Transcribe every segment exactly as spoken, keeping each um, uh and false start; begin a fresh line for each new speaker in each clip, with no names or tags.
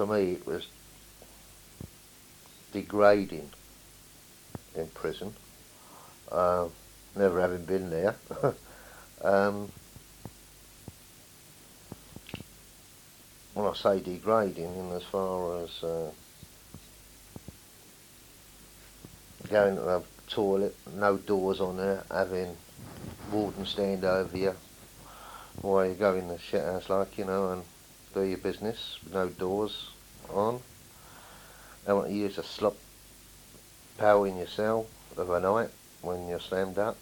for me it was degrading in prison, uh, never having been there. um, when I say degrading, in as far as uh, going to the toilet, no doors on there, having warden stand over you while you go in the shit house, like, you know, and do your business with no doors on. They want to use a slop power in your cell of a night when you're slammed up.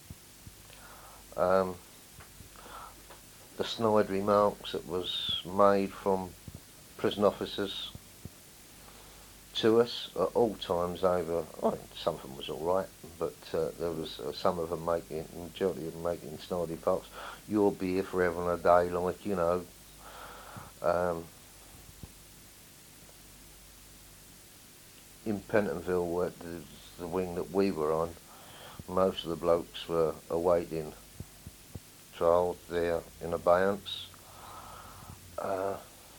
Um, the snide remarks that was made from prison officers to us at all times over, I mean, some of them was alright, but uh, there was uh, some of them making, majority of them making snidey remarks. You'll be here forever and a day, like, you know. Um, in Pentonville, the, the wing that we were on, most of the blokes were awaiting trial there in abeyance. Uh,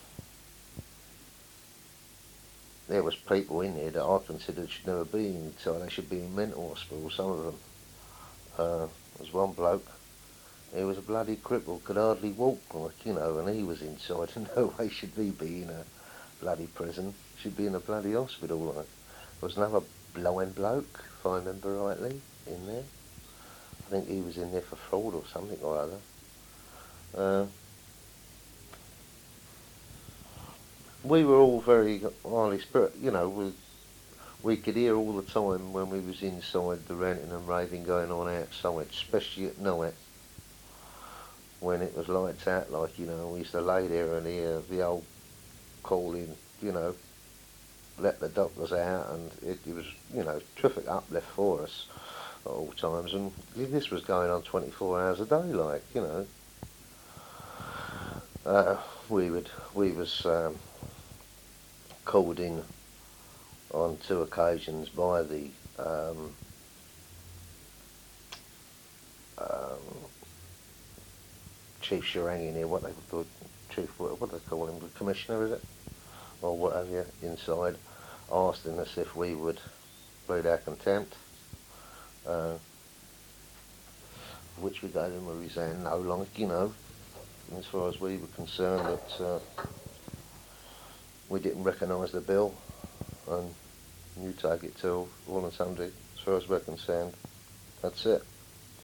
there was people in there that I considered should never be in, so they should be in mental hospital, some of them. Uh, there was one bloke, he was a bloody cripple, could hardly walk, like, you know, and he was inside, and no way should he be in a bloody prison, should be in a bloody hospital, like. There was another blind bloke, if I remember rightly, in there. I think he was in there for fraud or something or other. Uh, we were all very highly spirit, you know, we, we could hear all the time when we was inside the ranting and raving going on outside, especially at night, when it was lights out, like, you know, we used to lay there and hear the old calling, you know, let the doctors out, and it, it was, you know, terrific uplift for us at all times, and this was going on twenty-four hours a day, like, you know. Uh, we would, we was um, called in on two occasions by the um, um, Chief Shirang in here, what they call Chief, what, what do they call him, the Commissioner, is it? Or whatever, inside, asking us if we would plead our contempt, uh, which we gave him a reason no, like, you know, as far as we were concerned, that uh, we didn't recognise the bill, and you take it till all and sundry, as far as we're concerned. That's it.